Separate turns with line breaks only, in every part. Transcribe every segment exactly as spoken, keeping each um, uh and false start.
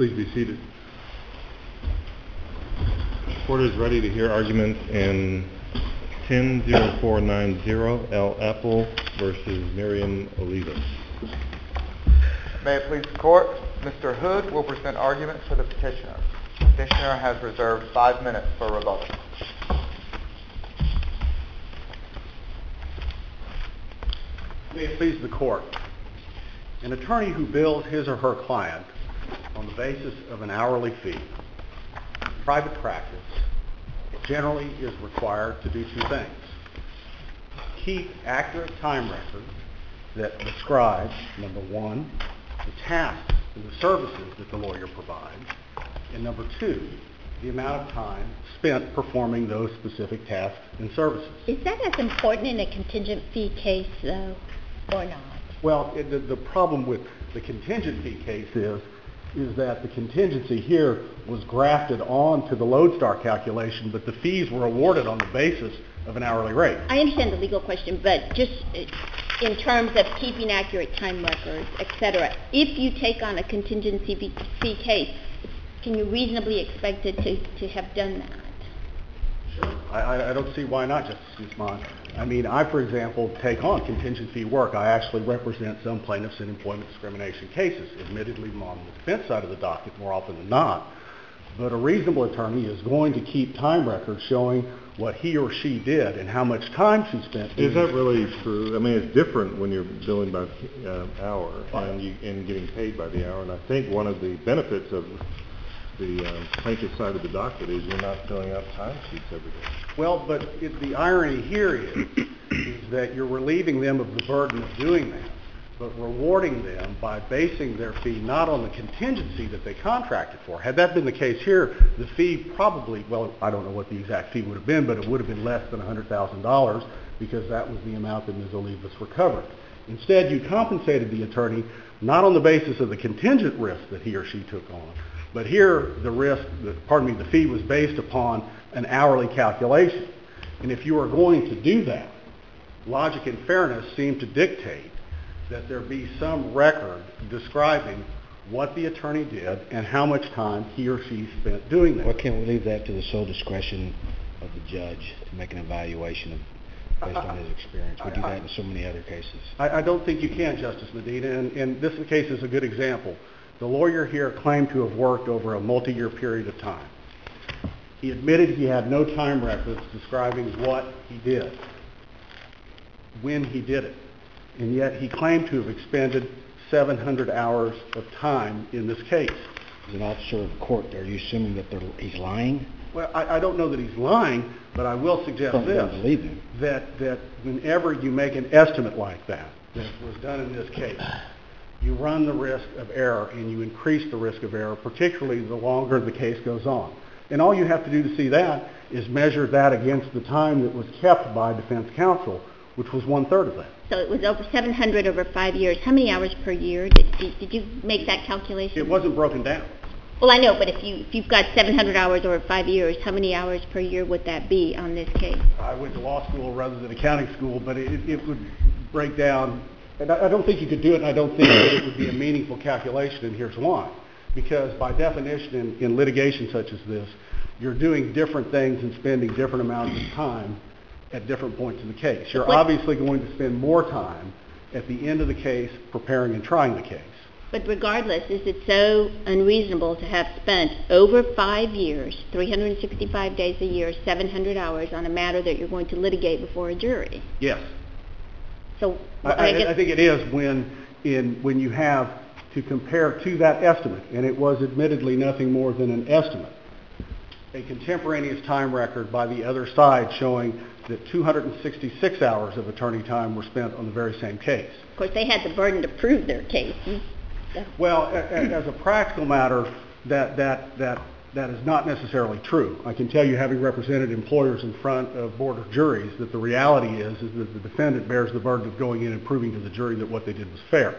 Please be seated. The court is ready to hear argument in ten oh four ninety L. Apple versus Miriam Olivas.
May it please the court, Mister Hood will present argument for the petitioner. The petitioner has reserved five minutes for rebuttal.
May it please the court. An attorney who bills his or her client on the basis of an hourly fee in private practice generally is required to do two things. Keep accurate time records that describe, number one, the tasks and the services that the lawyer provides, and number two, the amount of time spent performing those specific tasks and services.
Is that as important in a contingent fee case, though, or not?
Well, it, the, the problem with the contingent fee case is, is that the contingency here was grafted onto the Lodestar calculation, but the fees were awarded on the basis of an hourly rate.
I understand the legal question, but just in terms of keeping accurate time records, et cetera, if you take on a contingency fee, fee case, can you reasonably expect it to, to have done that?
Sure. I, I don't see why not, Justice Guzman. I mean, I, for example, take on contingent fee work. I actually represent some plaintiffs in employment discrimination cases, admittedly on the defense side of the docket more often than not. But a reasonable attorney is going to keep time records showing what he or she did and how much time she spent.
Is that really true? I mean, it's different when you're billing by uh, hour and, you, and getting paid by the hour. And I think one of the benefits of the um, plaintiff side of the docket is you're not filling out time sheets every day.
Well, but it, the irony here is, is that you're relieving them of the burden of doing that, but rewarding them by basing their fee not on the contingency that they contracted for. Had that been the case here, the fee probably, well, I don't know what the exact fee would have been, but it would have been less than one hundred thousand dollars because that was the amount that Miz Olivas recovered. Instead, you compensated the attorney not on the basis of the contingent risk that he or she took on, but here the risk, the, pardon me, the fee was based upon an hourly calculation. And if you are going to do that, logic and fairness seem to dictate that there be some record describing what the attorney did and how much time he or she spent doing that.
Why can't we leave that to the sole discretion of the judge to make an evaluation of, based on his experience? We do that in so many other cases.
I, I don't think you can, Justice Medina, and, and this case is a good example. The lawyer here claimed to have worked over a multi-year period of time. He admitted he had no time records describing what he did, when he did it, and yet he claimed to have expended seven hundred hours of time in this case.
As an officer of the court, are you assuming that he's lying?
Well, I, I don't know that he's lying, but I will suggest
Don't
this,
believe him.
that, that whenever you make an estimate like that, that was done in this case, you run the risk of error and you increase the risk of error, particularly the longer the case goes on. And all you have to do to see that is measure that against the time that was kept by defense counsel, which was one-third of that.
So it was over seven hundred over five years. How many hours per year? Did, did, did you make that calculation?
It wasn't broken down.
Well, I know, but if, you, if you've got seven hundred hours over five years, how many hours per year would that be on this case?
I went to law school rather than accounting school, but it, it would break down. And I, I don't think you could do it, and I don't think that it would be a meaningful calculation, and here's why. Because by definition, in, in litigation such as this, you're doing different things and spending different amounts of time at different points in the case. You're
what,
obviously going to spend more time at the end of the case preparing and trying the case.
But regardless, is it so unreasonable to have spent over five years, three hundred sixty-five days a year, seven hundred hours on a matter that you're going to litigate before a jury?
Yes.
So
I,
I,
I,
guess,
I think it is when, in, when you have to compare to that estimate, and it was admittedly nothing more than an estimate, a contemporaneous time record by the other side showing that two hundred sixty-six hours of attorney time were spent on the very same case.
Of course, they had the burden to prove their case.
Well, a, a, as a practical matter, that, that, that, that is not necessarily true. I can tell you, having represented employers in front of board of juries, that the reality is, is that the defendant bears the burden of going in and proving to the jury that what they did was fair.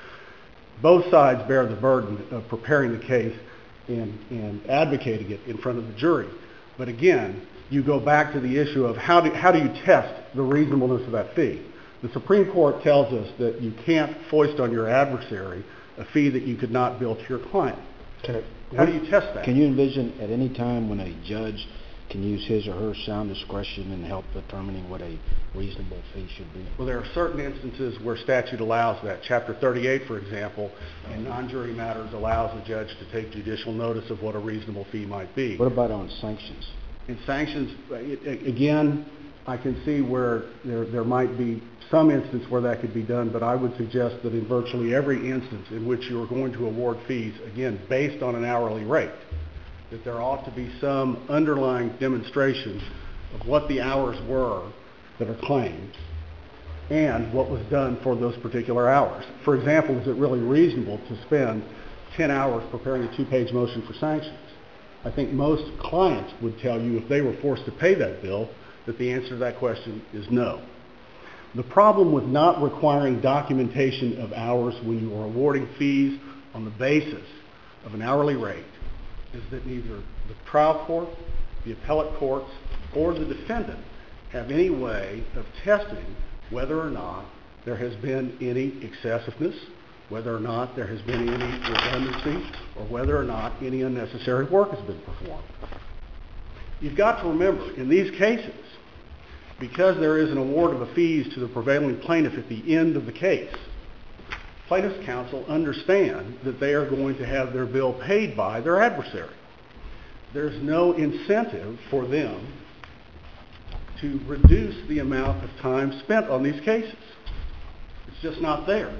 Both sides bear the burden of preparing the case and, and advocating it in front of the jury. But again, you go back to the issue of how do, how do you test the reasonableness of that fee? The Supreme Court tells us that you can't foist on your adversary a fee that you could not bill to your client.
Can it,
How do you test that?
Can you envision at any time when a judge can use his or her sound discretion in help determining what a reasonable fee should be?
Well, there are certain instances where statute allows that. Chapter thirty-eight, for example, in non-jury matters allows the judge to take judicial notice of what a reasonable fee might be.
What about on sanctions?
In sanctions, it, it, again, I can see where there, there might be some instance where that could be done, but I would suggest that in virtually every instance in which you are going to award fees, again, based on an hourly rate, that there ought to be some underlying demonstration of what the hours were that are claimed and what was done for those particular hours. For example, is it really reasonable to spend ten hours preparing a two-page motion for sanctions? I think most clients would tell you if they were forced to pay that bill that the answer to that question is no. The problem with not requiring documentation of hours when you are awarding fees on the basis of an hourly rate is that neither the trial court, the appellate courts, or the defendant have any way of testing whether or not there has been any excessiveness, whether or not there has been any redundancy, or whether or not any unnecessary work has been performed. You've got to remember, in these cases, because there is an award of the fees to the prevailing plaintiff at the end of the case, plaintiff's counsel understand that they are going to have their bill paid by their adversary. There's no incentive for them to reduce the amount of time spent on these cases. It's just not there.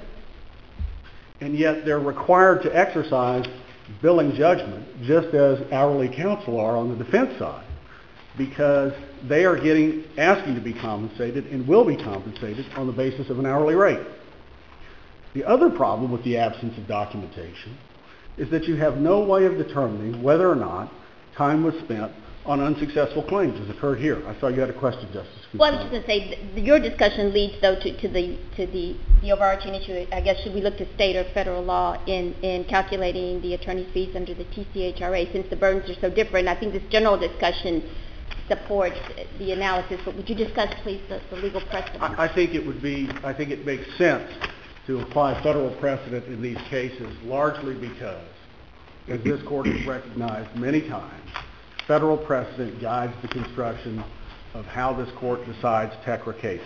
And yet they're required to exercise billing judgment just as hourly counsel are on the defense side, because they are getting asking to be compensated and will be compensated on the basis of an hourly rate. The other problem with the absence of documentation is that you have no way of determining whether or not time was spent on unsuccessful claims, as occurred here. I saw you had a question, Justice.
Well, I was just going to say, th- your discussion leads, though, to, to the to the, the overarching issue. I guess should we look to state or federal law in, in calculating the attorney's fees under the T C H R A, since the burdens are so different? I think this general discussion supports the analysis, but would you discuss, please, the, the legal precedent?
I, I think it would be. I think it makes sense to apply federal precedent in these cases, largely because, as this court has recognized many times, federal precedent guides the construction of how this court decides TECRA cases.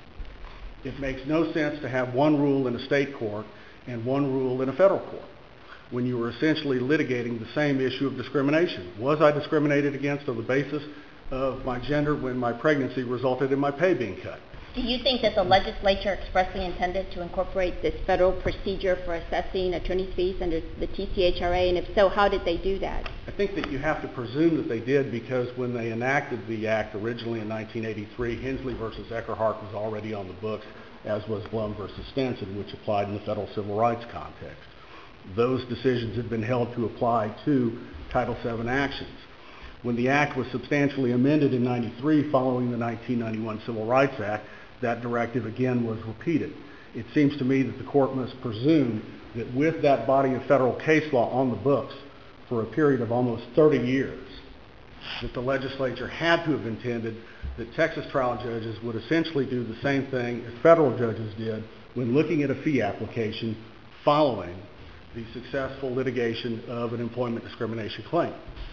It makes no sense to have one rule in a state court and one rule in a federal court when you are essentially litigating the same issue of discrimination. Was I discriminated against on the basis of my gender when my pregnancy resulted in my pay being cut?
Do you think that the legislature expressly intended to incorporate this federal procedure for assessing attorney's fees under the T C H R A, and if so, how did they do that?
I think that you have to presume that they did, because when they enacted the act originally in nineteen eighty-three, Hensley versus Eckerhart was already on the books, as was Blum versus Stenson, which applied in the federal civil rights context. Those decisions had been held to apply to Title seven actions. When the act was substantially amended in ninety-three following the nineteen ninety-one Civil Rights Act, that directive again was repeated. It seems to me that the court must presume that with that body of federal case law on the books for a period of almost thirty years, that the legislature had to have intended that Texas trial judges would essentially do the same thing as federal judges did when looking at a fee application following the successful litigation of an employment discrimination claim.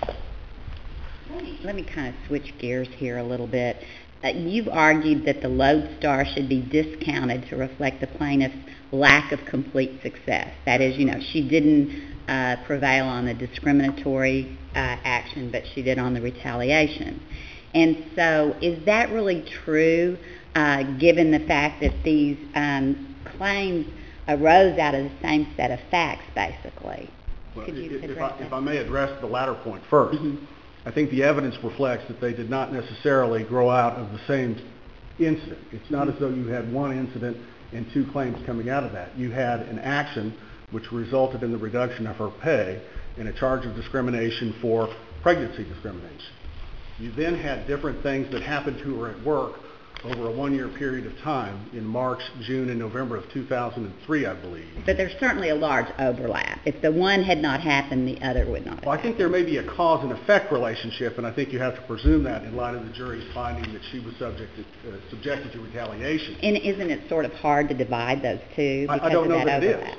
Let me, let me kind of switch gears here a little bit. Uh, you've argued that the lodestar should be discounted to reflect the plaintiff's lack of complete success. That is, you know, she didn't uh, prevail on the discriminatory uh, action, but she did on the retaliation. And so is that really true, uh, given the fact that these um, claims arose out of the same set of facts, basically?
Well,
Could you
if,
address
I,
that?
if I may address the latter point first,
Mm-hmm.
I think the evidence reflects that they did not necessarily grow out of the same incident. It's not as though you had one incident and two claims coming out of that. You had an action which resulted in the reduction of her pay and a charge of discrimination for pregnancy discrimination. You then had different things that happened to her at work over a one-year period of time in March, June, and November of two thousand three, I believe.
But there's certainly a large overlap. If the one had not happened, the other would not have
Well, I think there may be a cause and effect relationship, and I think you have to presume that in light of the jury's finding that she was subjected, uh, subjected to retaliation.
And isn't it sort of hard to divide those two
I,
because
I don't
of
know
that
that it
overlap?
is.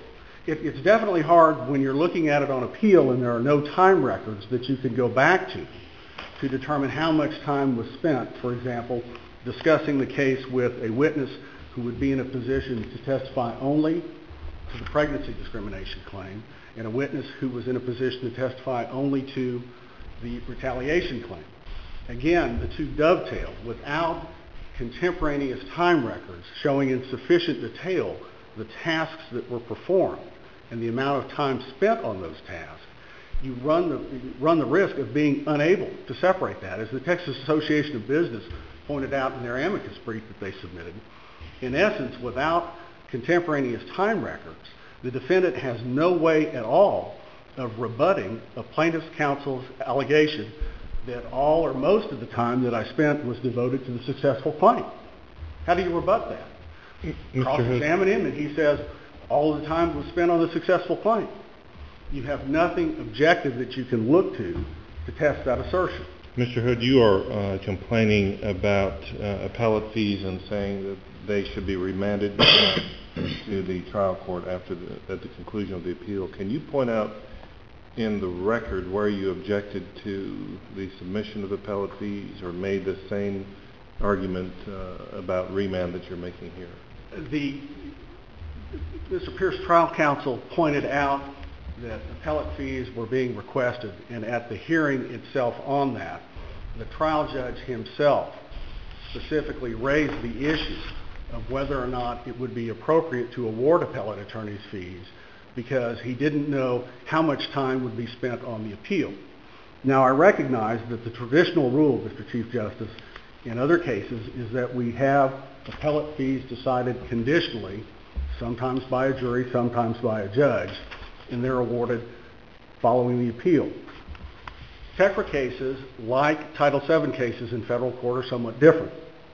It, it's definitely hard when you're looking at it on appeal and there are no time records that you could go back to to determine how much time was spent, for example, discussing the case with a witness who would be in a position to testify only to the pregnancy discrimination claim and a witness who was in a position to testify only to the retaliation claim. Again, the two dovetail. Without contemporaneous time records showing in sufficient detail the tasks that were performed and the amount of time spent on those tasks, you run the, you run the risk of being unable to separate that. As the Texas Association of Business pointed out in their amicus brief that they submitted, in essence, without contemporaneous time records, the defendant has no way at all of rebutting a plaintiff's counsel's allegation that all or most of the time that I spent was devoted to the successful claim. How do you rebut that? Cross-examine him and he says all of the time was spent on the successful claim. You have nothing objective that you can look to to test that assertion.
Mister Hood, you are uh, complaining about uh, appellate fees and saying that they should be remanded uh, to the trial court after the, at the conclusion of the appeal. Can you point out in the record where you objected to the submission of appellate fees or made the same argument uh, about remand that you're making here?
The Mister Pierce trial counsel pointed out that appellate fees were being requested, and at the hearing itself on that, the trial judge himself specifically raised the issue of whether or not it would be appropriate to award appellate attorney's fees because he didn't know how much time would be spent on the appeal. Now, I recognize that the traditional rule, Mister Chief Justice, in other cases is that we have appellate fees decided conditionally, sometimes by a jury, sometimes by a judge, and they're awarded following the appeal. TECRA cases, like Title seven cases in federal court, are somewhat different.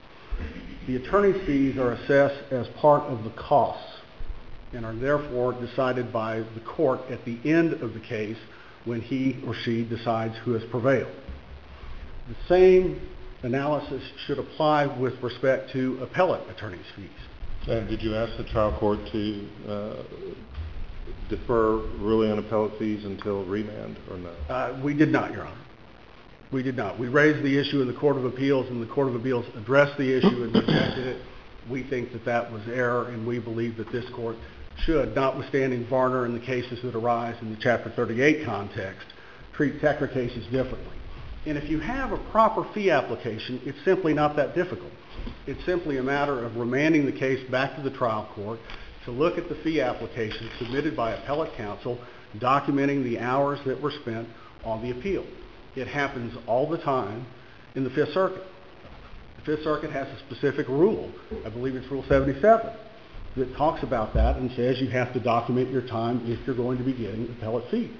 The attorney's fees are assessed as part of the costs and are therefore decided by the court at the end of the case when he or she decides who has prevailed. The same analysis should apply with respect to appellate attorney's fees.
And did you ask the trial court to uh, defer ruling on appellate fees until remand or no?
Uh, we did not, Your Honor. We did not. We raised the issue in the Court of Appeals, and the Court of Appeals addressed the issue and rejected it. We think that that was error, and we believe that this court should, notwithstanding Varner and the cases that arise in the Chapter thirty-eight context, treat TECRA cases differently. And if you have a proper fee application, it's simply not that difficult. It's simply a matter of remanding the case back to the trial court to look at the fee application submitted by appellate counsel documenting the hours that were spent on the appeal. It happens all the time in the Fifth Circuit. The Fifth Circuit has a specific rule, I believe it's Rule seventy-seven, that talks about that and says you have to document your time if you're going to be getting appellate fees.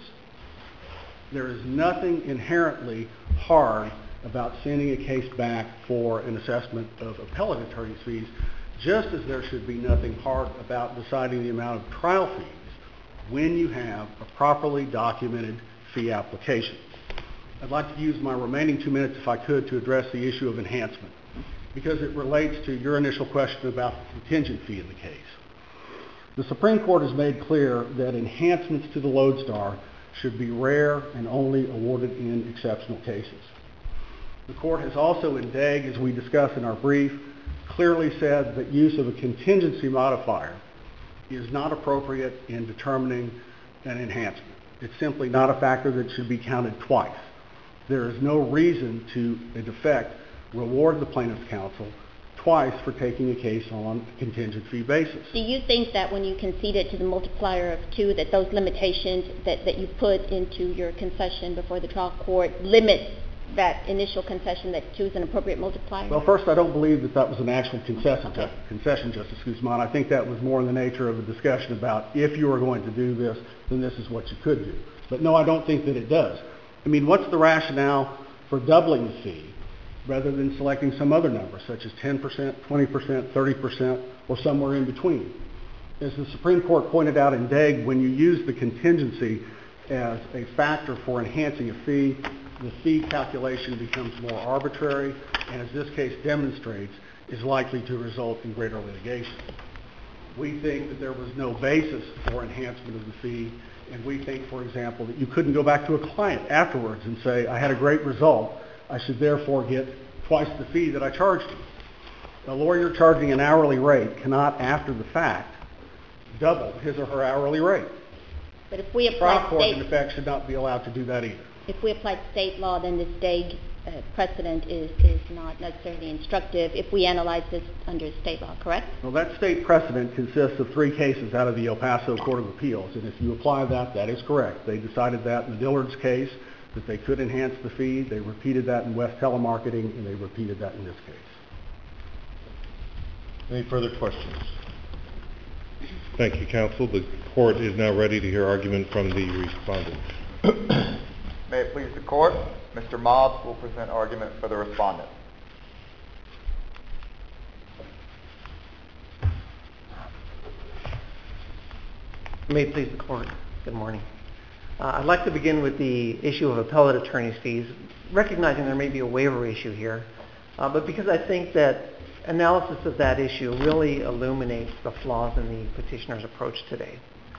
There is nothing inherently hard about sending a case back for an assessment of appellate attorney's fees, just as there should be nothing hard about deciding the amount of trial fees when you have a properly documented fee application. I'd like to use my remaining two minutes, if I could, to address the issue of enhancement, because it relates to your initial question about the contingent fee in the case. The Supreme Court has made clear that enhancements to the lodestar should be rare and only awarded in exceptional cases. The court has also in Degg, as we discussed in our brief, clearly said that use of a contingency modifier is not appropriate in determining an enhancement. It's simply not a factor that should be counted twice. There is no reason to, in effect, reward the plaintiff's counsel twice for taking a case on a contingent fee basis.
Do you think that when you conceded to the multiplier of two, that those limitations that, that you put into your concession before the trial court limit that initial concession that two is an appropriate multiplier?
Well, first, I don't believe that that was an actual concession, okay. concession Justice Guzman. I think that was more in the nature of a discussion about if you were going to do this, then this is what you could do. But no, I don't think that it does. I mean, what's the rationale for doubling the fee rather than selecting some other number, such as ten percent, twenty percent, thirty percent, or somewhere in between? As the Supreme Court pointed out in Degg, when you use the contingency as a factor for enhancing a fee, the fee calculation becomes more arbitrary, and as this case demonstrates, is likely to result in greater litigation. We think that there was no basis for enhancement of the fee, and we think, for example, that you couldn't go back to a client afterwards and say, I had a great result, I should therefore get twice the fee that I charged you. A lawyer charging an hourly rate cannot, after the fact, double his or her hourly rate.
But if we
Trial
apply
court, in
state,
effect, should not be allowed to do that either.
if we apply state law, then the state uh, precedent is, is not necessarily instructive if we analyze this under state law, correct?
Well, that state precedent consists of three cases out of the El Paso Court of Appeals, and if you apply that, that is correct. They decided that in the Dillard's case, that they could enhance the fee. They repeated that in West Telemarketing, and they repeated that in this case.
Any further questions? Thank you, counsel. The court is now ready to hear argument from the respondent.
May it please the court, Mister Mobbs will present argument for the respondent.
May it please the court. Good morning. Uh, I'd like to begin with the issue of appellate attorney's fees, recognizing there may be a waiver issue here, uh, but because I think that analysis of that issue really illuminates the flaws in the petitioner's approach today.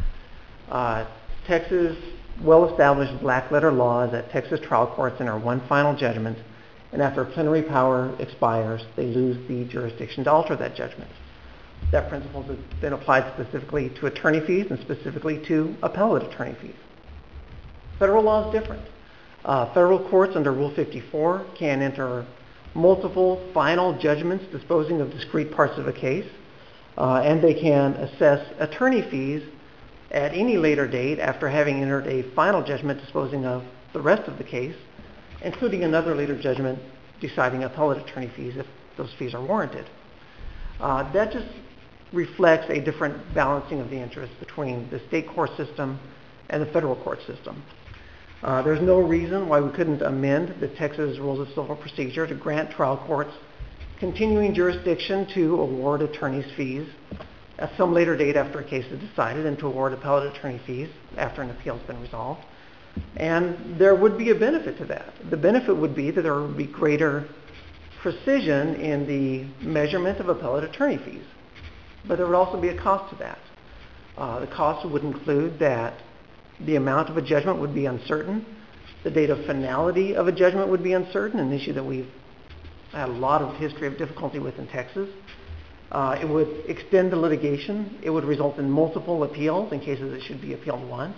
Uh, Texas well-established black-letter law is that Texas trial courts enter one final judgment, and after plenary power expires, they lose the jurisdiction to alter that judgment. That principle has been applied specifically to attorney fees and specifically to appellate attorney fees. Federal law is different. Uh, federal courts under Rule fifty-four can enter multiple final judgments disposing of discrete parts of a case, uh, and they can assess attorney fees at any later date after having entered a final judgment disposing of the rest of the case, including another later judgment deciding appellate attorney fees if those fees are warranted. Uh, that just reflects a different balancing of the interests between the state court system and the federal court system. Uh, there's no reason why we couldn't amend the Texas Rules of Civil Procedure to grant trial courts continuing jurisdiction to award attorney's fees at some later date after a case is decided and to award appellate attorney fees after an appeal has been resolved. And there would be a benefit to that. The benefit would be that there would be greater precision in the measurement of appellate attorney fees. But there would also be a cost to that. Uh, the cost would include that the amount of a judgment would be uncertain, the date of finality of a judgment would be uncertain, an issue that we've had a lot of history of difficulty with in Texas. Uh, it would extend the litigation. It would result in multiple appeals in cases it should be appealed once.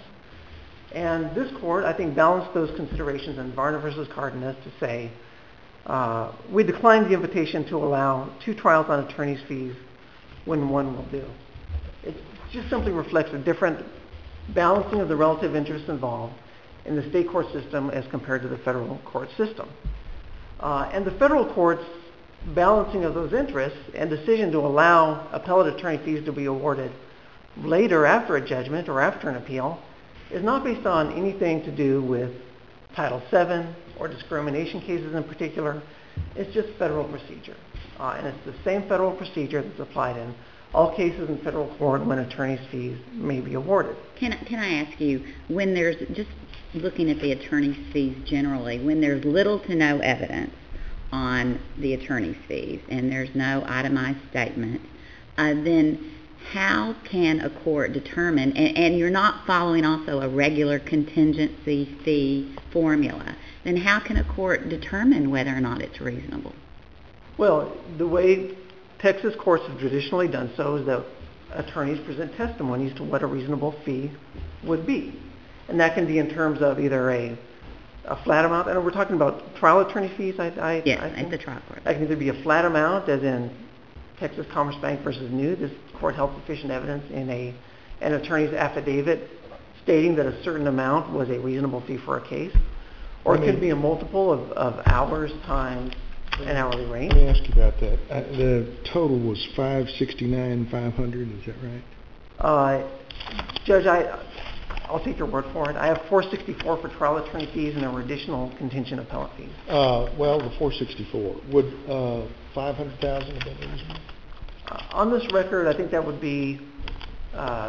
And this court, I think, balanced those considerations in Varner versus Cardenas to say, uh, we declined the invitation to allow two trials on attorney's fees when one will do. It just simply reflects a different balancing of the relative interests involved in the state court system as compared to the federal court system. Uh, and the federal court's balancing of those interests and decision to allow appellate attorney fees to be awarded later after a judgment or after an appeal is not based on anything to do with Title seven or discrimination cases in particular. It's just federal procedure. Uh, and it's the same federal procedure that's applied in all cases in federal court when attorney's fees may be awarded.
Can I, can I ask you, when there's, just looking at the attorney's fees generally, when there's little to no evidence on the attorney's fees and there's no itemized statement, uh, then how can a court determine, and, and you're not following also a regular contingency fee formula, then how can a court determine whether or not it's reasonable?
Well, the way Texas courts have traditionally done so is that attorneys present testimony as to what a reasonable fee would be. And that can be in terms of either a, a flat amount, and we're talking about trial attorney fees, I, I,
yes,
I
at the trial court.
That can either be a flat amount, as in Texas Commerce Bank versus New. This court held sufficient evidence in a an attorney's affidavit stating that a certain amount was a reasonable fee for a case. Or
I
it
mean,
could be a multiple of, of hours times an hourly rate.
Let me ask you about that. Uh, the total was five sixty-nine five hundred. Is that right?
Uh, Judge, I, I'll take your word for it. I have four sixty-four for trial attorney fees, and there were additional contingent appellate fees.
Uh, well, the four sixty-four. Would uh, five hundred thousand have been reasonable?
Uh, on this record, I think that would be uh,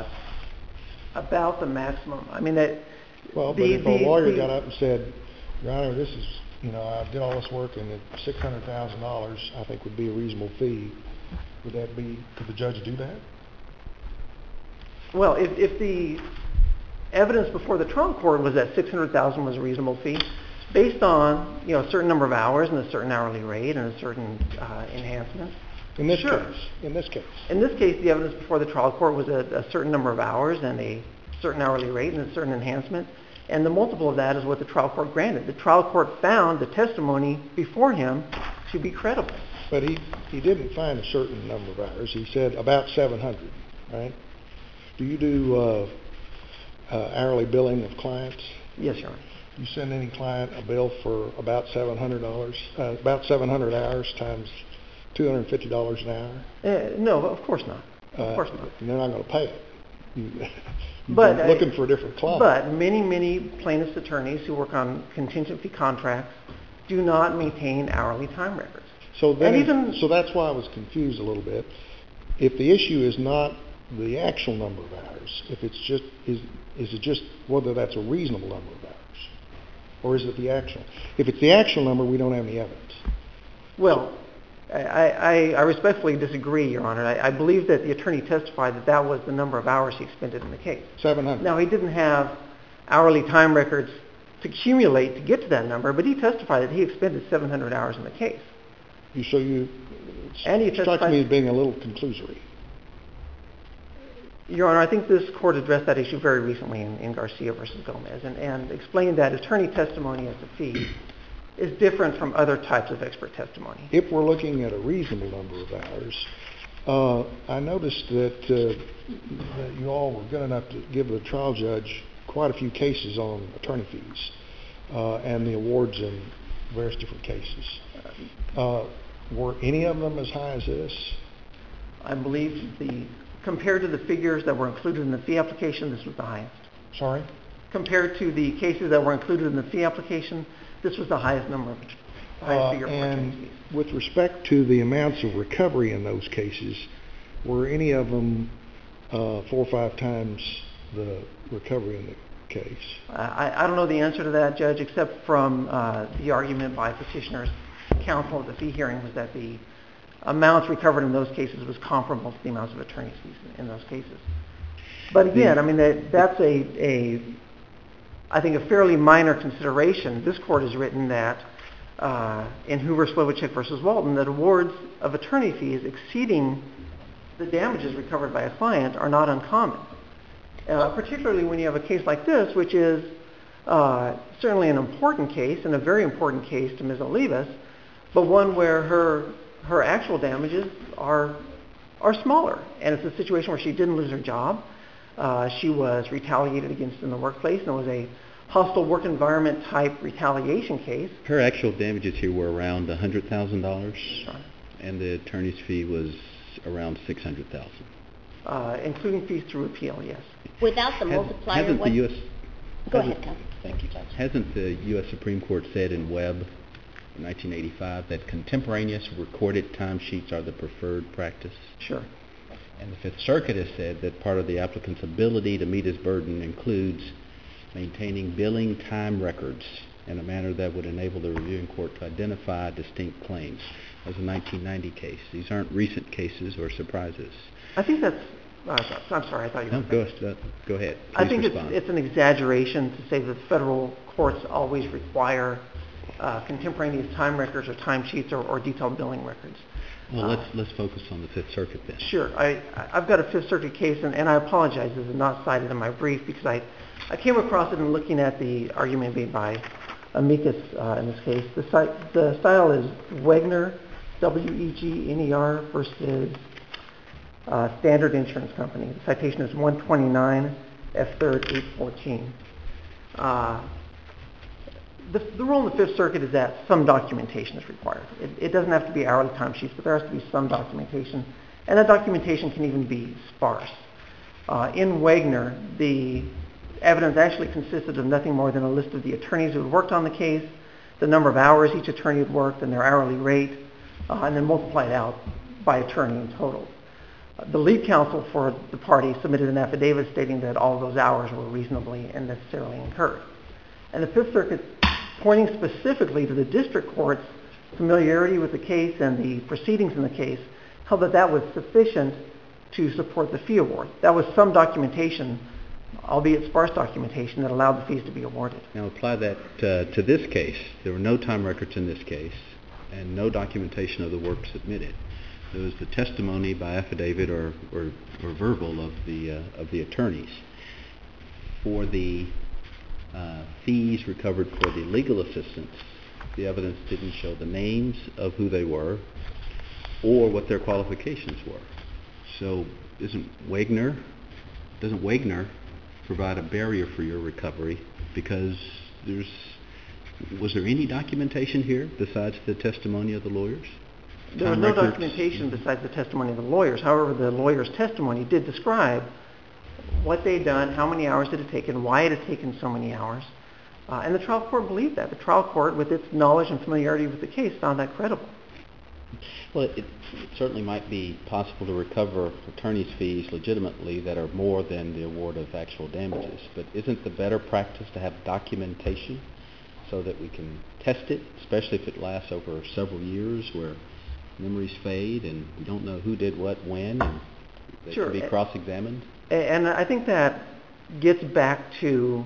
about the maximum. I mean that.
Well,
the,
but if
the,
a lawyer
the,
got up and said, Your Honor, this is, you know, I did all this work and it's six hundred thousand dollars, I think would be a reasonable fee. Would that be, could the judge do that?
Well, if, if the evidence before the trial court was that six hundred thousand dollars was a reasonable fee, based on, you know, a certain number of hours and a certain hourly rate and a certain uh, enhancement.
In this
Sure.
case, in this case.
In this case, the evidence before the trial court was a, a certain number of hours and a certain hourly rate and a certain enhancement, and the multiple of that is what the trial court granted. The trial court found the testimony before him to be credible.
But he, he didn't find a certain number of hours. He said about seven hundred, right? Do you do uh, uh, hourly billing of clients?
Yes, Your Honor.
You send any client a bill for about seven hundred dollars, uh, about seven hundred hours times two hundred fifty dollars an hour?
Uh, no, of course not. Of
Uh,
course not.
And they're not going to pay it. You, you've
But,
been
uh,
looking for a different client.
But many, many plaintiffs' attorneys who work on contingency contracts do not maintain hourly time records.
So then,
and even,
so that's why I was confused a little bit. If the issue is not the actual number of hours, if it's just is is it just whether that's a reasonable number of hours, or is it the actual? If it's the actual number, we don't have any evidence.
well, I, I, I respectfully disagree, Your Honor. I, I believe that the attorney testified that that was the number of hours he expended in the case.
seven hundred.
Now, he didn't have hourly time records to accumulate to get to that number, but he testified that he expended seven hundred hours in the case.
You, so you
And he
it strikes
testified-
me as being a little conclusory.
Your Honor, I think this court addressed that issue very recently in, in Garcia versus Gomez and, and explained that attorney testimony as a fee is different from other types of expert testimony.
If we're looking at a reasonable number of hours, uh, I noticed that, uh, that you all were good enough to give the trial judge quite a few cases on attorney fees uh, and the awards in various different cases. Uh, were any of them as high as this?
I believe the compared to the figures that were included in the fee application, this was the highest.
Sorry?
Compared to the cases that were included in the fee application, this was the highest number of highest
Uh,
figure for attorney's
and
fees.
with respect to the amounts of recovery in those cases, were any of them uh, four or five times the recovery in the case?
I, I don't know the answer to that, Judge, except from uh, the argument by petitioner's counsel at the fee hearing was that the amounts recovered in those cases was comparable to the amounts of attorney's fees in those cases. But again, I mean, that, that's a, a, I think, a fairly minor consideration. This court has written that uh, in Hoover, Slivacek versus Walton, that awards of attorney fees exceeding the damages recovered by a client are not uncommon. Uh, particularly when you have a case like this, which is uh, certainly an important case and a very important case to Miz Olivas, but one where her her actual damages are are smaller, and it's a situation where she didn't lose her job. Uh, she was retaliated against in the workplace, and it was a hostile work environment type retaliation case.
Her actual damages here were around one hundred thousand dollars,
Sure.
and the attorney's fee was around six hundred thousand
Uh,
dollars.
including fees through appeal, yes.
Without the
Has-
multiplier,
hasn't
what...
the U S
Go
hasn't-
ahead, Tom.
Thank you. Hasn't the U S Supreme Court said in Webb in nineteen eighty-five that contemporaneous recorded timesheets are the preferred practice?
Sure.
And the Fifth Circuit has said that part of the applicant's ability to meet his burden includes maintaining billing time records in a manner that would enable the reviewing court to identify distinct claims. That was a nineteen ninety case. These aren't recent cases or surprises.
I think that's... Uh, I'm sorry, I thought you were...
No, go, uh, go ahead. Please
I think
respond.
it's, it's an exaggeration to say that federal courts always require uh, contemporaneous time records or timesheets or, or detailed billing records.
Well,
Uh,
let's let's focus on the Fifth Circuit then.
Sure. I, I've got a Fifth Circuit case, and, and I apologize, this is not cited in my brief because I, I came across it in looking at the argument made by amicus uh, in this case. The, site, the style is Wegner, W E G N E R versus uh, Standard Insurance Company. The citation is one twenty-nine F third eight fourteen. Uh, The, the rule in the Fifth Circuit is that some documentation is required. It, it doesn't have to be hourly timesheets, but there has to be some documentation, and that documentation can even be sparse. Uh, in Wagner, the evidence actually consisted of nothing more than a list of the attorneys who had worked on the case, the number of hours each attorney had worked, and their hourly rate, uh, and then multiplied out by attorney in total. Uh, the lead counsel for the party submitted an affidavit stating that all of those hours were reasonably and necessarily incurred. And the Fifth Circuit, pointing specifically to the district court's familiarity with the case and the proceedings in the case, held that that was sufficient to support the fee award. That was some documentation, albeit sparse documentation, that allowed the fees to be awarded.
Now apply that uh, to this case. There were no time records in this case and no documentation of the work submitted. There was the testimony by affidavit or, or, or verbal of the, uh, of the attorneys. For the uh, fees recovered for the legal assistance, the evidence didn't show the names of who they were or what their qualifications were. So isn't Wagner, doesn't Wagner provide a barrier for your recovery because there's, was there any documentation here besides the testimony of the lawyers?
There was
Time
no
records?
documentation besides the testimony of the lawyers. However, the lawyers' testimony did describe what they'd done, how many hours it had taken, why it had taken so many hours. Uh, and the trial court believed that. The trial court, with its knowledge and familiarity with the case, found that credible.
Well, it, it certainly might be possible to recover attorney's fees legitimately that are more than the award of actual damages. But isn't the better practice to have documentation so that we can test it, especially if it lasts over several years where memories fade and we don't know who did what when and they
Sure.
can be cross-examined?
And I think that gets back to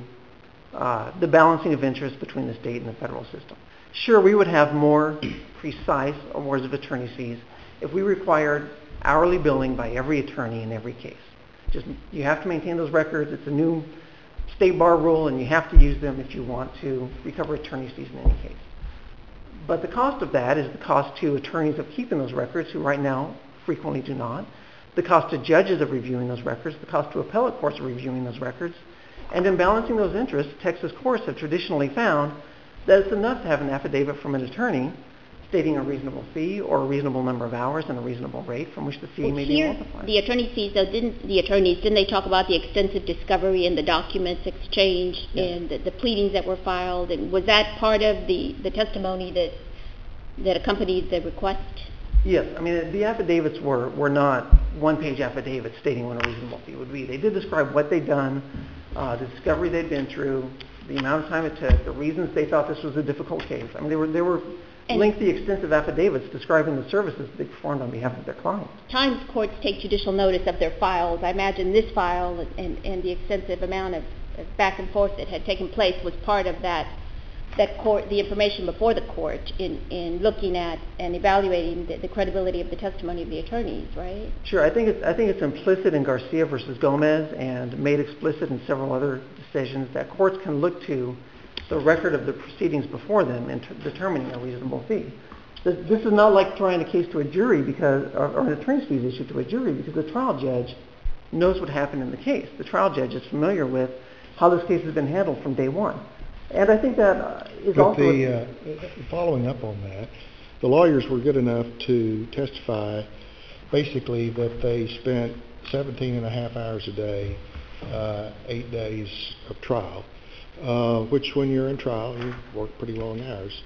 uh, the balancing of interest between the state and the federal system. Sure, we would have more precise awards of attorney's fees if we required hourly billing by every attorney in every case. Just you have to maintain those records. It's a new state bar rule, and you have to use them if you want to recover attorney's fees in any case. But the cost of that is the cost to attorneys of keeping those records, who right now frequently do not, the cost to judges of reviewing those records, the cost to appellate courts of reviewing those records. And in balancing those interests, Texas courts have traditionally found that it's enough to have an affidavit from an attorney stating a reasonable fee or a reasonable number of hours and a reasonable rate from which the fee
Well,
may
here,
be multiplied.
the attorney fees, though, didn't the attorneys, didn't they talk about the extensive discovery and the documents exchanged
Yeah.
and the, the pleadings that were filed? And was that part of the, the testimony that that accompanied the request?
Yes, I mean, the affidavits were, were not one-page affidavits stating what a reasonable fee would be. They did describe what they'd done, uh, the discovery they'd been through, the amount of time it took, the reasons they thought this was a difficult case. I mean, there were, there were
And-
lengthy, extensive affidavits describing the services they performed on behalf of their clients.
Times courts take judicial notice of their files. I imagine this file and, and the extensive amount of of back and forth that had taken place was part of that that court, the information before the court in, in looking at and evaluating the, the credibility of the testimony of the attorneys, right?
Sure, I think it's, I think it's implicit in Garcia versus Gomez and made explicit in several other decisions that courts can look to the record of the proceedings before them in t- determining a reasonable fee. This, this is not like trying a case to a jury because, or, or an attorney's fees issue to a jury, because the trial judge knows what happened in the case. The trial judge is familiar with how this case has been handled from day one. And I think that uh, is
But
also...
the, uh, following up on that, the lawyers were good enough to testify basically that they spent seventeen and a half hours a day, uh, eight days of trial, uh, which when you're in trial, you work pretty long hours.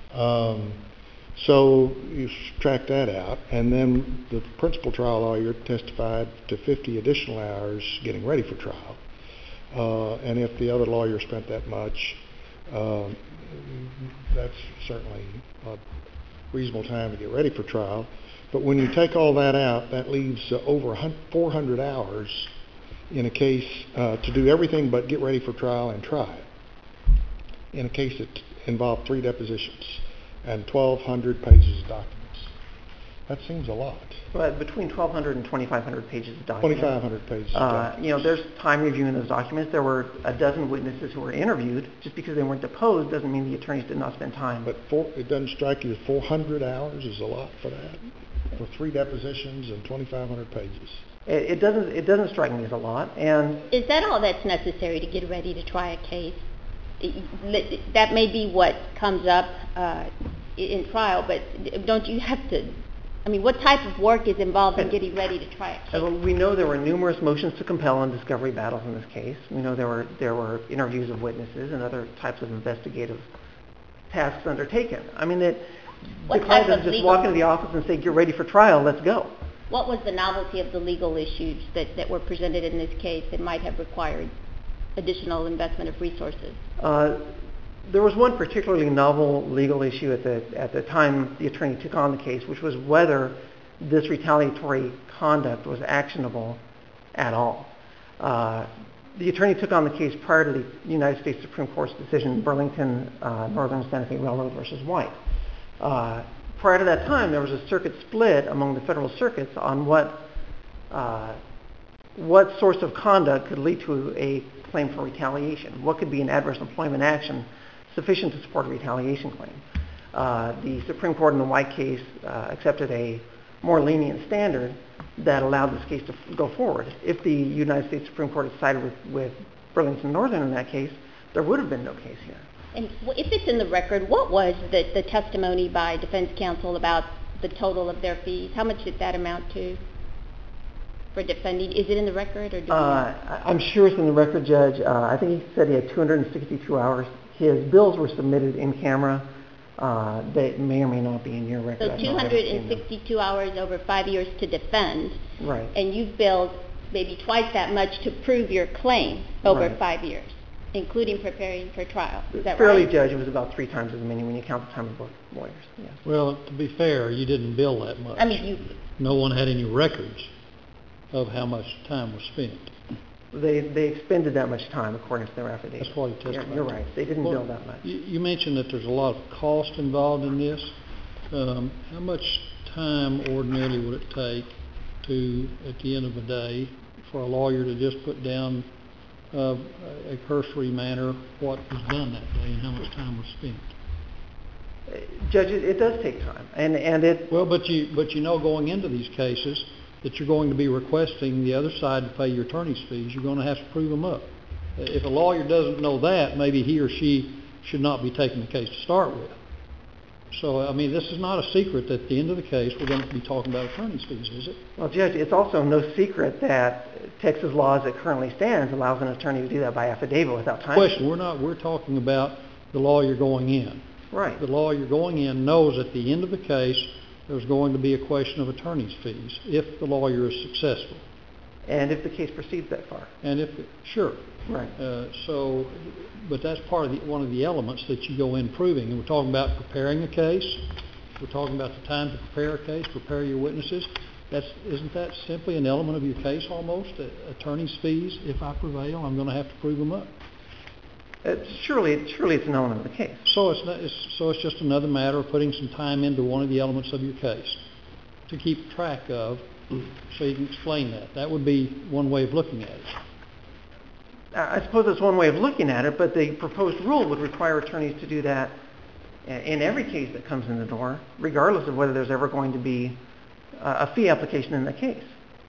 Um, so you subtract that out, and then the principal trial lawyer testified to fifty additional hours getting ready for trial. Uh, and if the other lawyer spent that much, uh, that's certainly a reasonable time to get ready for trial. But when you take all that out, that leaves uh, over four hundred hours in a case uh, to do everything but get ready for trial and try it, in a case that involved three depositions and twelve hundred pages of documents. That seems a lot.
But between twelve hundred and twenty-five hundred pages of documents.
twenty-five hundred pages of
Uh,
documents.
you know, there's time reviewing those documents. There were a dozen witnesses who were interviewed. Just because they weren't deposed doesn't mean the attorneys did not spend time.
But four, it doesn't strike you that four hundred hours is a lot for that? For three depositions and twenty-five hundred pages?
It, it doesn't. It doesn't strike me as a lot. And
Is that all that's necessary to get ready to try a case? It- That may be what comes up uh, in trial, but don't you have to, I mean, what type of work is involved in getting ready to try a case?
uh, we know there were numerous motions to compel and discovery battles in this case. We know there were there were interviews of witnesses and other types of investigative tasks undertaken. I mean, it,
What
the client
type of
doesn't just
legal-
walk into the office and say, "Get ready for trial. Let's go."
What was the novelty of the legal issues that, that were presented in this case that might have required additional investment of resources?
Uh, there was one particularly novel legal issue at the at the time the attorney took on the case, which was whether this retaliatory conduct was actionable at all. Uh, the attorney took on the case prior to the United States Supreme Court's decision, Burlington uh, Northern Santa Fe Railroad versus White. Uh, prior to that time, there was a circuit split among the federal circuits on what uh, what source of conduct could lead to a claim for retaliation. What could be an adverse employment action sufficient to support a retaliation claim? Uh, the Supreme Court in the White case uh, accepted a more lenient standard that allowed this case to go forward. If the United States Supreme Court had sided with, with Burlington Northern in that case, there would have been no case here.
And if it's in the record, what was the, the testimony by defense counsel about the total of their fees? How much did that amount to for defending? Is it in the record? Or do
uh, I'm sure it's in the record, Judge. Uh, I think he said he had two hundred sixty-two hours. His bills were submitted in camera. Uh, they may or may not be in your record.
So two hundred sixty-two hours over five years to defend.
Right.
And you've billed maybe twice that much to prove your claim over
right.
five years, including preparing for trial. Is that
Fairly,
right?
Judge, it was about three times as many when you count the time of both lawyers. Yes.
Well, to be fair, you didn't bill that much.
I mean, you...
No one had any records of how much time was spent.
They they expended that much time according to their affidavit.
That's what he testified.
You're, you're right. They didn't
well,
bill that much.
You, you mentioned that there's a lot of cost involved in this. Um, how much time ordinarily would it take to, at the end of the day, for a lawyer to just put down uh, a cursory manner what was done that day and how much time was spent?
Judge, it, it does take time, and and it.
Well, but you but you know going into these cases that you're going to be requesting the other side to pay your attorney's fees. You're going to have to prove them up. If a lawyer doesn't know that, maybe he or she should not be taking the case to start with. So, I mean, this is not a secret that at the end of the case we're going to be talking about attorney's fees, is it?
Well, Judge, it's also no secret that Texas law as it currently stands allows an attorney to do that by affidavit without time.
Question, we're not, we're talking about the lawyer going in.
Right.
The lawyer going in knows at the end of the case there's going to be a question of attorney's fees if the lawyer is successful.
And if the case proceeds that far.
And if, sure.
Right.
Uh, so, but that's part of the, one of the elements that you go in proving. And we're talking about preparing a case. We're talking about the time to prepare a case, prepare your witnesses. That's, isn't that simply an element of your case almost? Uh, attorney's fees, if I prevail, I'm going to have to prove them up.
Uh, surely, surely it's an element of the case.
So it's, not, it's so it's just another matter of putting some time into one of the elements of your case to keep track of, so you can explain that. That would be one way of looking at it.
I suppose that's one way of looking at it, but the proposed rule would require attorneys to do that in every case that comes in the door, regardless of whether there's ever going to be a fee application in the case.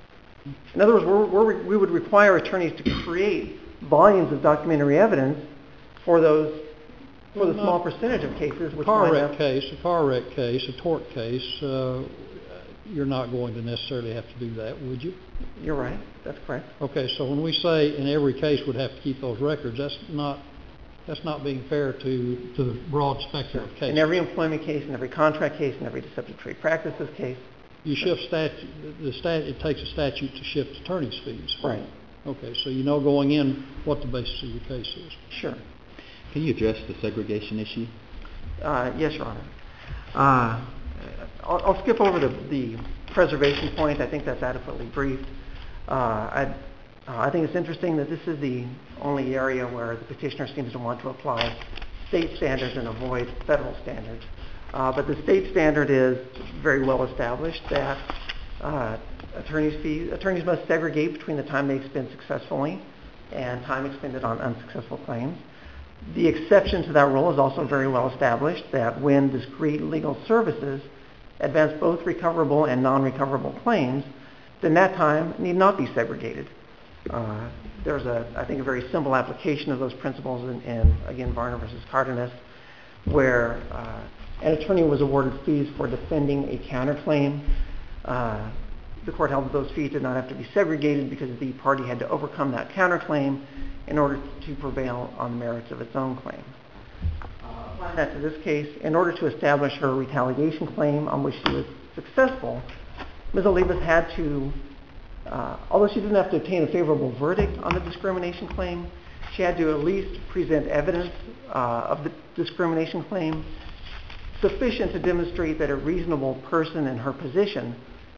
In other words, we're, we're, we would require attorneys to create volumes of documentary evidence for those for the small percentage of cases.
A car wreck case, a car wreck case, a tort case, uh, you're not going to necessarily have to do that, would you?
You're right. That's correct.
Okay, so when we say in every case we'd have to keep those records, that's not that's not being fair to, to the broad spectrum of cases.
In every employment case, in every contract case, in every deceptive trade practices case.
You shift statute, the stat, it takes a statute to shift attorney's fees.
Right.
Okay, so you know going in what the basis of your case is.
Sure.
Can you address the segregation issue?
Uh, yes, Your Honor. Uh, I'll, I'll skip over the, the preservation point. I think that's adequately briefed. Uh, I, uh, I think it's interesting that this is the only area where the petitioner seems to want to apply state standards and avoid federal standards. Uh, but the state standard is very well established that uh, attorneys fees, attorneys must segregate between the time they expend successfully and time expended on unsuccessful claims. The exception to that rule is also very well established that when discrete legal services advance both recoverable and non-recoverable claims, then that time need not be segregated. Uh, there's a, I think, a very simple application of those principles in, in again, Varner versus Cardenas, where uh, an attorney was awarded fees for defending a counterclaim. Uh, the court held that those fees did not have to be segregated because the party had to overcome that counterclaim in order to prevail on the merits of its own claim. Uh, applying that to this case, in order to establish her retaliation claim on which she was successful, Miz Olivas had to, uh, although she didn't have to obtain a favorable verdict on the discrimination claim, she had to at least present evidence uh, of the discrimination claim sufficient to demonstrate that a reasonable person in her position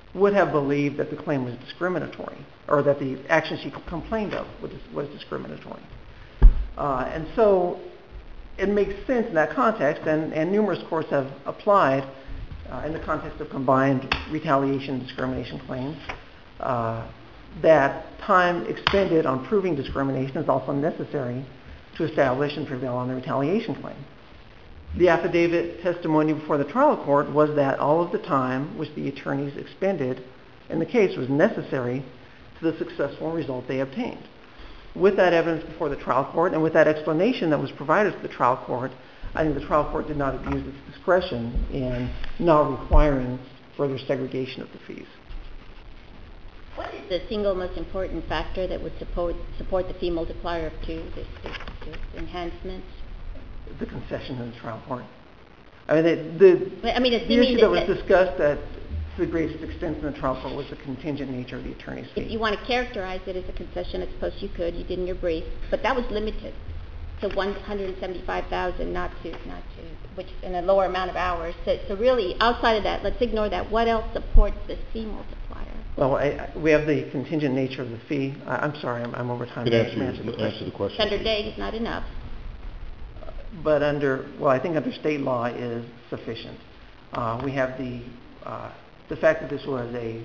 would have believed that the claim was discriminatory, or that the action she complained of was, was discriminatory. Uh, and so it makes sense in that context, and, and numerous courts have applied uh, in the context of combined retaliation and discrimination claims, uh, that time expended on proving discrimination is also necessary to establish and prevail on the retaliation claim. The affidavit testimony before the trial court was that all of the time which the attorneys expended in the case was necessary to the successful result they obtained. With that evidence before the trial court and with that explanation that was provided to the trial court, I think the trial court did not abuse its discretion in not requiring further segregation of the fees.
What is the single most important factor that would support support the fee multiplier of two, this, this, this enhancement?
The concession in the trial court. I mean, the, the,
I mean,
the issue that, that was discussed at to the greatest extent in the trial court was the contingent nature of the attorney's fee.
If you want to characterize it as a concession, I suppose you could. You did in your brief, but that was limited to one hundred seventy-five thousand, not to not to which in a lower amount of hours. So, so really, outside of that, let's ignore that. What else supports this fee multiplier?
Well, I, I, we have the contingent nature of the fee. I, I'm sorry, I'm, I'm over time.
You can answer,
answer, the
answer the question.
Standard date is not enough.
But under, well, I think under state law is sufficient. Uh, we have the uh, the fact that this was a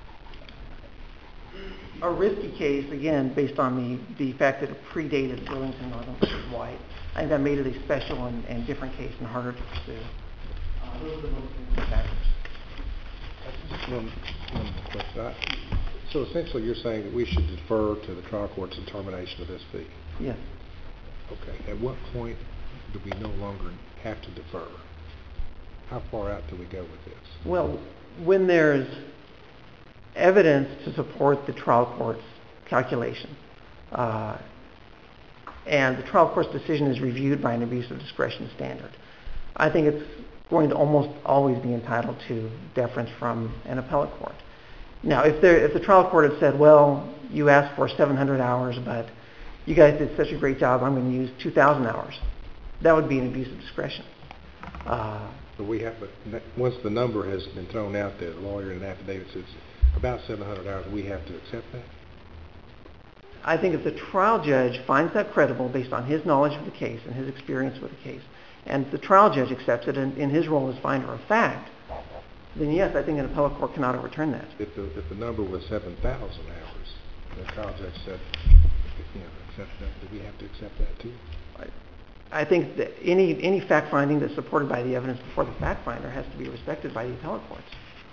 a risky case, again, based on the, the fact that it predated Burlington Northern versus White. I think that made it a special and, and different case and harder to pursue. Uh, those are the most important factors.
Just one, one more question. I, so essentially you're saying that we should defer to the trial court's determination of this fee?
Yes.
Okay. At what point do we no longer have to defer? How far out do we go with this?
Well, when there's evidence to support the trial court's calculation, uh, and the trial court's decision is reviewed by an abuse of discretion standard, I think it's going to almost always be entitled to deference from an appellate court. Now, if, there, if the trial court had said, well, you asked for seven hundred hours, but you guys did such a great job, I'm going to use two thousand hours, that would be an abuse of discretion. Uh,
but we have, but once the number has been thrown out there, the lawyer in an affidavit says about seven hundred hours, we have to accept that?
I think if the trial judge finds that credible based on his knowledge of the case and his experience with the case, and the trial judge accepts it in, in his role as finder of fact, then yes, I think an appellate court cannot overturn that.
If the, if the number was seven thousand hours, the trial judge said, you know, accept that, do we have to accept that too?
I think that any, any fact finding that's supported by the evidence before the fact finder has to be respected by the appellate courts.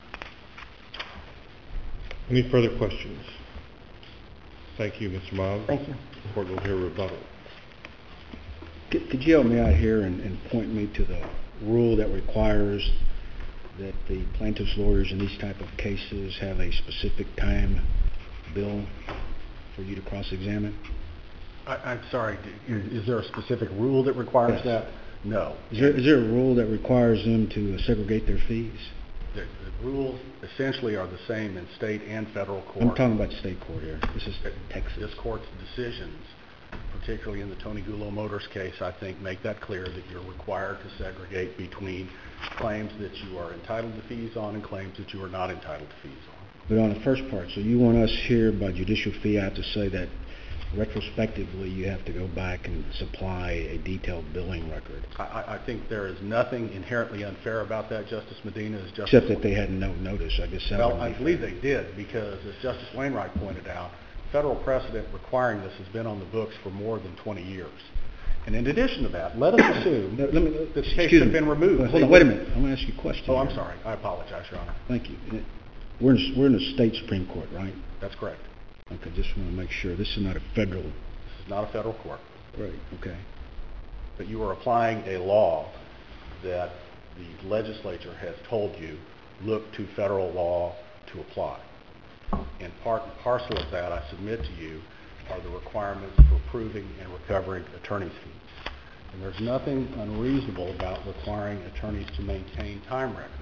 Any further questions? Thank you, Mister Miles.
Thank you.
The court will hear rebuttal.
Could, could you help me out here and, and point me to the rule that requires that the plaintiff's lawyers in these type of cases have a specific time bill for you to cross-examine?
I, I'm sorry, is, is there a specific rule that requires
Yes.
that? No.
Is there, is there a rule that requires them to uh, segregate their fees?
The, the rules essentially are the same in state and federal court.
I'm talking about state court here. This is Texas.
This court's decisions, particularly in the Tony Gulo Motors case, I think make that clear that you're required to segregate between claims that you are entitled to fees on and claims that you are not entitled to fees on.
But on the first part, so you want us here by judicial fiat to say that retrospectively you have to go back and supply a detailed billing record?
I, I think there is nothing inherently unfair about that, Justice Medina. As Justice
Except that they had no notice, I guess. that
Well,
wouldn't
I
be
believe
fair.
they did because, as Justice Wainwright pointed out, federal precedent requiring this has been on the books for more than twenty years. And in addition to that, let us assume
No, let me,
that this
excuse
case had
me.
been removed.
Wait, hold on, wait a minute. I'm going to ask you a question.
Oh, I'm
here.
sorry. I apologize, Your Honor.
Thank you. We're in, we're in the state Supreme Court, right?
That's correct.
Okay, just want to make sure. This is not a federal...
This is not a federal court.
Right, okay.
But you are applying a law that the legislature has told you, look to federal law to apply. And part and parcel of that, I submit to you, are the requirements for approving and recovering attorney's fees. And there's nothing unreasonable about requiring attorneys to maintain time records.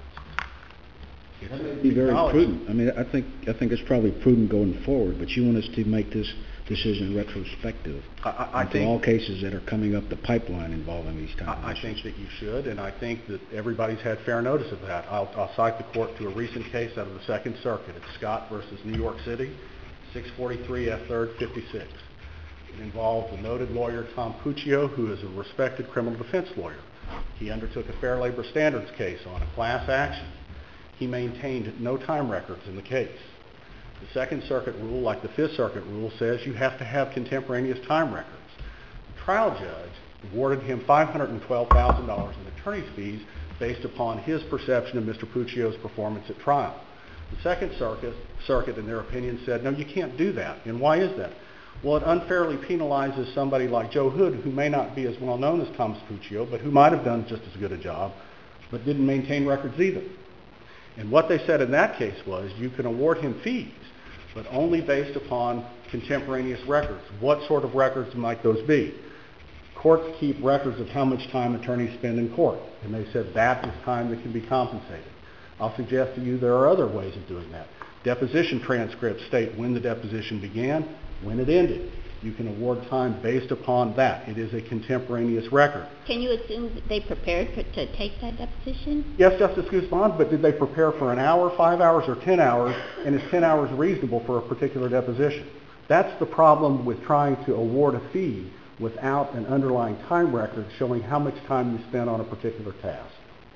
It's
That may be very
acknowledged-
prudent. I mean, I think I think it's probably prudent going forward, but you want us to make this
decision retrospective
I- I- I
and to
think-
all cases that are coming up the pipeline involving these type of
I, I
issues.
think that you should, and I think that everybody's had fair notice of that. I'll, I'll cite the court to a recent case out of the Second Circuit. It's Scott versus New York City, six forty-three F third fifty-six. It involved the noted lawyer Tom Puccio, who is a respected criminal defense lawyer. He undertook a Fair Labor Standards case on a class action. He maintained no time records in the case. The Second Circuit rule, like the Fifth Circuit rule, says you have to have contemporaneous time records. The trial judge awarded him five hundred twelve thousand dollars in attorney's fees based upon his perception of Mister Puccio's performance at trial. The Second Circuit, Circuit, in their opinion, said, no, you can't do that. And why is that? Well, it unfairly penalizes somebody like Joe Hood, who may not be as well known as Thomas Puccio, but who might have done just as good a job, but didn't maintain records either. And what they said in that case was you can award him fees, but only based upon contemporaneous records. What sort of records might those be? Courts keep records of how much time attorneys spend in court, and they said that is time that can be compensated. I'll suggest to you there are other ways of doing that. Deposition transcripts state when the deposition began, when it ended. You can award time based upon that. It is a contemporaneous record.
Can you assume that they prepared for, to take that deposition?
Yes, Justice Guzman, but did they prepare for an hour, five hours, or ten hours, and is ten hours reasonable for a particular deposition? That's the problem with trying to award a fee without an underlying time record showing how much time you spent on a particular task.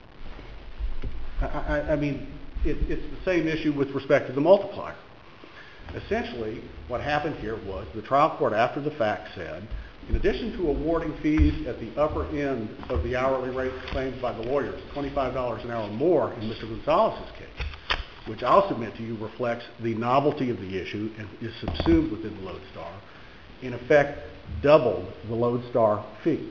I, I, I mean, it, it's the same issue with respect to the multiplier. Essentially, what happened here was the trial court, after the fact, said, in addition to awarding fees at the upper end of the hourly rates claimed by the lawyers, twenty-five dollars an hour more in Mister Gonzalez's case, which I'll submit to you reflects the novelty of the issue and is subsumed within the lodestar, in effect doubled the lodestar fee.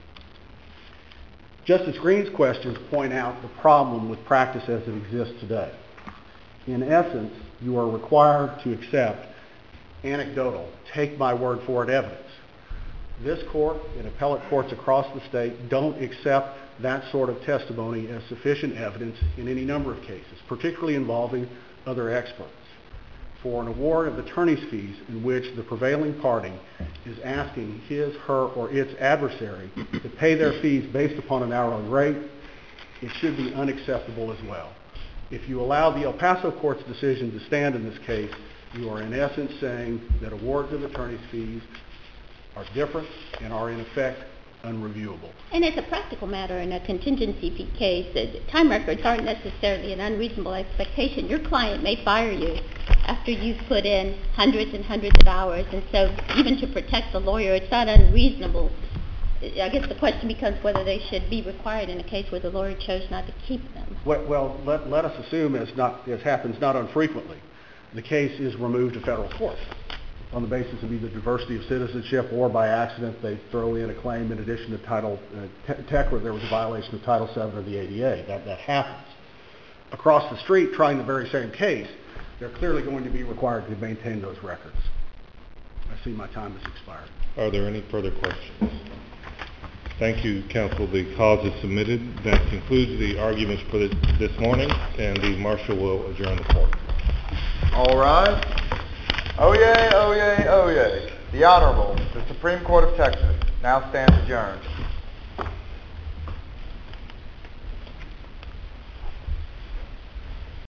Justice Green's questions point out the problem with practice as it exists today. In essence, you are required to accept anecdotal, take my word for it evidence. This court and appellate courts across the state don't accept that sort of testimony as sufficient evidence in any number of cases, particularly involving other experts. For an award of attorney's fees in which the prevailing party is asking his, her, or its adversary to pay their fees based upon an hourly rate, it should be unacceptable as well. If you allow the El Paso court's decision to stand in this case, you are in essence saying that awards of attorney's fees are different and are in effect unreviewable.
And as a practical matter, in a contingency fee case, uh, time records aren't necessarily an unreasonable expectation. Your client may fire you after you've put in hundreds and hundreds of hours, and so even to protect the lawyer, it's not unreasonable. I guess the question becomes whether they should be required in a case where the lawyer chose not to keep them.
Well, well let, let us assume, as, not, as happens not infrequently, the case is removed to federal court on the basis of either diversity of citizenship or by accident they throw in a claim in addition to Title uh, Tech where there was a violation of Title seven of the A D A. That, that happens. Across the street, trying the very same case, they're clearly going to be required to maintain those records. I see my time has expired.
Are there any further questions? Thank you, counsel. The cause is submitted. That concludes the arguments for this, this morning, and the marshal will adjourn the court.
All rise. Oh yay, oh yay, oh yay. The Honorable, the Supreme Court of Texas now stands adjourned.